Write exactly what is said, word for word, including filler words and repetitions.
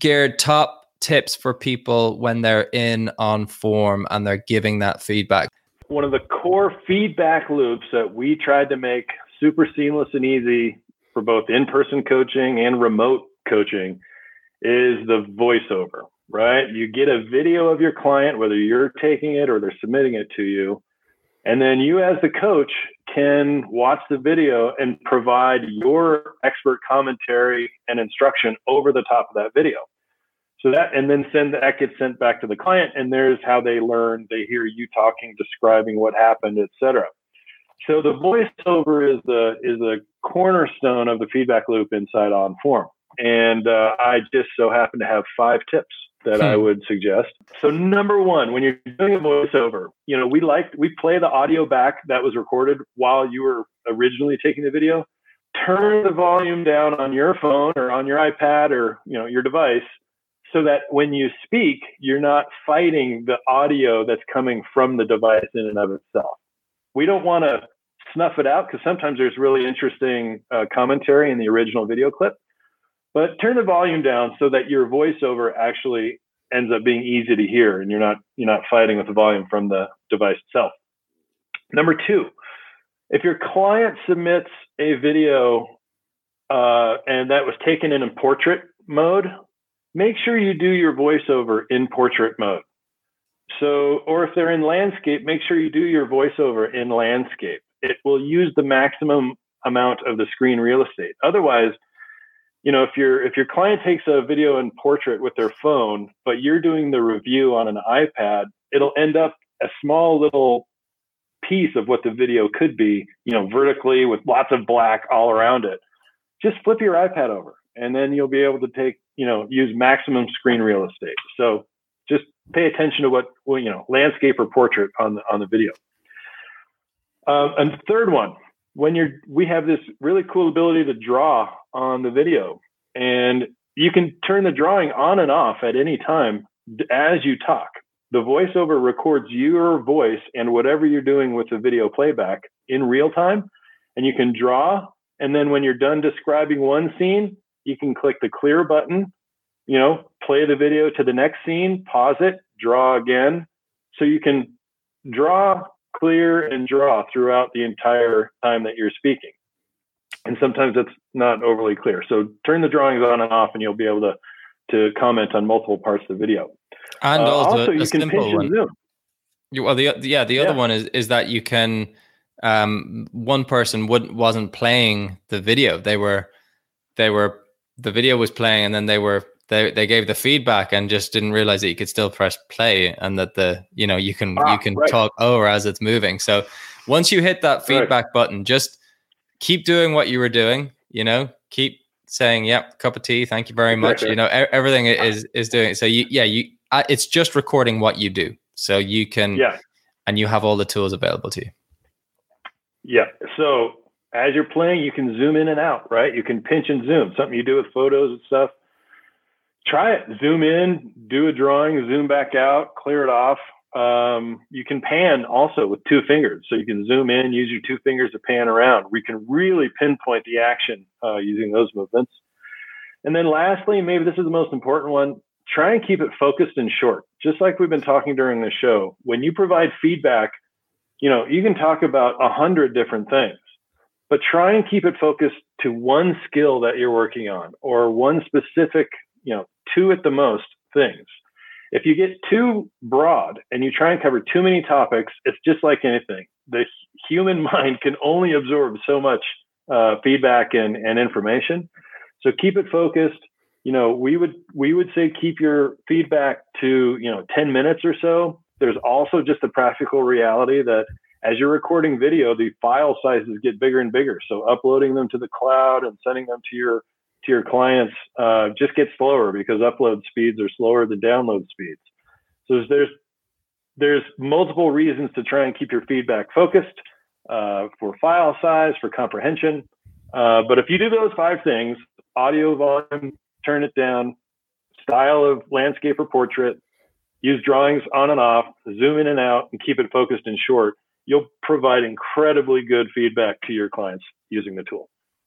Gerd, top tips for people when they're in on form and they're giving that feedback? One of the core feedback loops that we tried to make super seamless and easy for both in-person coaching and remote coaching is the voiceover, right? You get a video of your client, whether you're taking it or they're submitting it to you. And then you as the coach can watch the video and provide your expert commentary and instruction over the top of that video. So that, and then send that gets sent back to the client, and there's how they learn. They hear you talking, describing what happened, et cetera. So the voiceover is the is the cornerstone of the feedback loop inside OnForm. And uh, I just so happen to have five tips that hmm. I would suggest. So number one, when you're doing a voiceover, you know, we like we play the audio back that was recorded while you were originally taking the video. Turn the volume down on your phone or on your iPad or, you know, your device, so that when you speak, you're not fighting the audio that's coming from the device in and of itself. We don't want to snuff it out because sometimes there's really interesting uh, commentary in the original video clip. But turn the volume down so that your voiceover actually ends up being easy to hear, and you're not you're not fighting with the volume from the device itself. Number two, if your client submits a video uh, and that was taken in a portrait mode, make sure you do your voiceover in portrait mode. So, or if they're in landscape, make sure you do your voiceover in landscape. It will use the maximum amount of the screen real estate. Otherwise, you know, if your if your client takes a video in portrait with their phone, but you're doing the review on an iPad, it'll end up a small little piece of what the video could be, you know, vertically with lots of black all around it. Just flip your iPad over, and then you'll be able to take, you know, use maximum screen real estate. So just pay attention to what, well, you know, landscape or portrait on the on the video. Um, and the third one, when you're, we have this really cool ability to draw on the video, and you can turn the drawing on and off at any time as you talk. The voiceover records your voice and whatever you're doing with the video playback in real time, and you can draw. And then when you're done describing one scene, you can click the clear button, you know, play the video to the next scene, pause it, draw again. So you can draw, clear, and draw throughout the entire time that you're speaking. And sometimes it's not overly clear. So turn the drawings on and off, and you'll be able to, to comment on multiple parts of the video. And uh, also, also a you can pinch one. and zoom. You, well, the yeah, the other yeah. one is is that you can. Um, one person wouldn't wasn't playing the video. They were, they were. The video was playing, and then they were they they gave the feedback and just didn't realize that you could still press play, and that the you know you can ah, you can right. talk over as it's moving. So once you hit that feedback right. button, just keep doing what you were doing. You know, keep saying, "Yep, cup of tea, thank you very much." You know, everything is is doing. So you yeah you it's just recording what you do, so you can yeah, and you have all the tools available to you. Yeah. So as you're playing, you can zoom in and out, right? You can pinch and zoom, something you do with photos and stuff. Try it. Zoom in, do a drawing, zoom back out, clear it off. Um, you can pan also with two fingers. So you can zoom in, use your two fingers to pan around. We can really pinpoint the action uh, using those movements. And then lastly, maybe this is the most important one, try and keep it focused and short. Just like we've been talking during the show, when you provide feedback, you know, you can talk about a hundred different things, but try and keep it focused to one skill that you're working on, or one specific, you know, two at the most things. If you get too broad and you try and cover too many topics, it's just like anything. The human mind can only absorb so much uh, feedback and, and information. So keep it focused. You know, we would we would say keep your feedback to, you know, ten minutes or so. There's also just the practical reality that as you're recording video, the file sizes get bigger and bigger. So uploading them to the cloud and sending them to your to your clients uh, just gets slower because upload speeds are slower than download speeds. So there's there's multiple reasons to try and keep your feedback focused uh, for file size, for comprehension. Uh, but if you do those five things, audio volume, turn it down, style of landscape or portrait, use drawings on and off, zoom in and out, and keep it focused and short, you'll provide incredibly good feedback to your clients using the tool.